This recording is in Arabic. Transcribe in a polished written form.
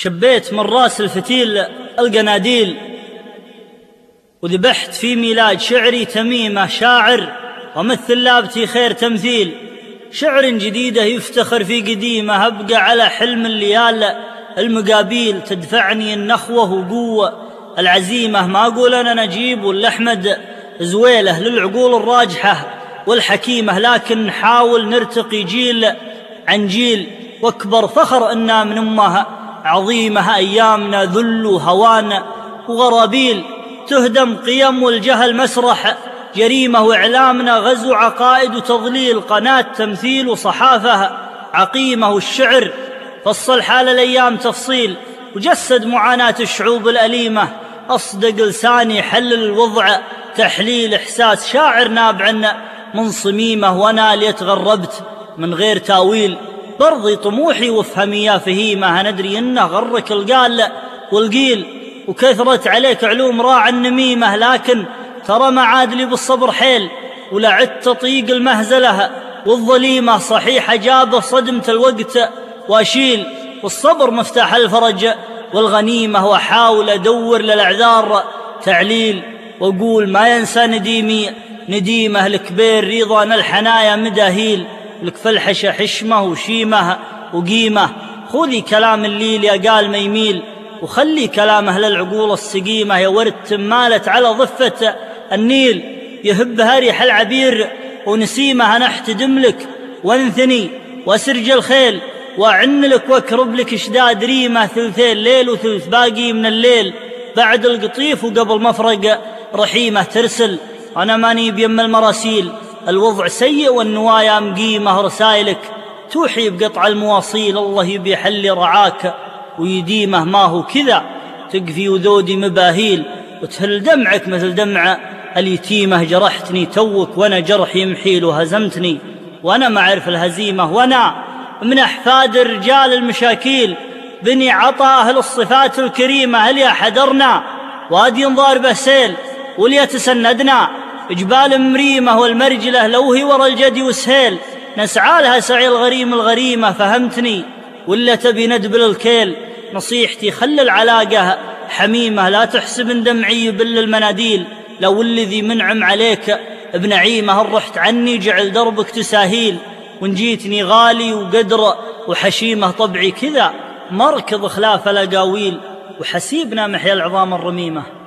شبيت من راس الفتيل القناديل، وذبحت في ميلاد شعري تميمة شاعر، ومثل لابتي خير تمثيل. شعر جديده يفتخر في قديمه، أبقى على حلم الليال المقابيل. تدفعني النخوة وقوة العزيمة، ما أقول أنا نجيب ولا أحمد زويله للعقول الراجحة والحكيمة، لكن نحاول نرتقي جيل عن جيل، واكبر فخر أننا من أمة عظيمة. أيامنا ذل وهوان وغرابيل، تهدم قيم والجهل مسرح جريمة، وإعلامنا غزو عقائد وتضليل، قناة تمثيل وصحافة عقيمة. والشعر فصل حال الأيام تفصيل، وجسد معاناة الشعوب الأليمة. أصدق لساني حلل الوضع تحليل، إحساس شاعر نابع من صميمة، وأنا ليتغربت من غير تاويل. برضي طموحي وافهمي يا فهيمة، ندري إنه غرك القال والقيل، وكثرت عليك علوم راع النميمة، لكن ترى ما عاد لي بالصبر حيل، ولا عدت تطيق المهزلة والظليمة. صحيح أجابه صدمة الوقت وأشيل، والصبر مفتاح الفرج والغنيمة. وأحاول أدور للأعذار تعليل، وأقول ما ينسى نديمي نديمه. الكبير ريضان الحنايا مداهيل، لك فالحشة حشمه وشيمه وقيمة. خذي كلام الليل يا قال ما يميل، وخلي كلام أهل العقول السقيمة. يا ورد تمالت على ضفة النيل، يهبها ريح العبير ونسيمة. أنا احتدم لك وانثني واسرج الخيل، وأعن لك واكرب لك اشداد ريمة. ثلثين ليل وثلث باقي من الليل، بعد القطيف وقبل مفرق رحيمة. ترسل أنا ماني بيم المراسيل، الوضع سيء والنوايا مقيمة. رسائلك توحي بقطع المواصيل، الله يبي حلي رعاك ويديمه. ما هو كذا تقفي وذودي مباهيل، وتهل دمعك مثل دمع اليتيمة. جرحتني توك وأنا جرحي محيل، وهزمتني وأنا ما أعرف الهزيمة. وأنا من أحفاد الرجال المشاكيل، بني عطا أهل الصفات الكريمة. هل يا حدرنا وادي ضاربه سيل، وليتسندنا جبال مريمة. والمرجلة لوهي ورا الجدي وسهيل، نسعى لها سعي الغريم الغريمة. فهمتني ولا تبي ندبل الكيل؟ نصيحتي خل العلاقة حميمة، لا تحسب ان دمعي يبل المناديل. لو الذي منعم عليك بنعيمة، هل رحت عني جعل دربك تساهيل. وان جيتني غالي وقدر وحشيمة، طبعي كذا مركض خلاف الأقاويل، وحسيبنا محيا العظام الرميمة.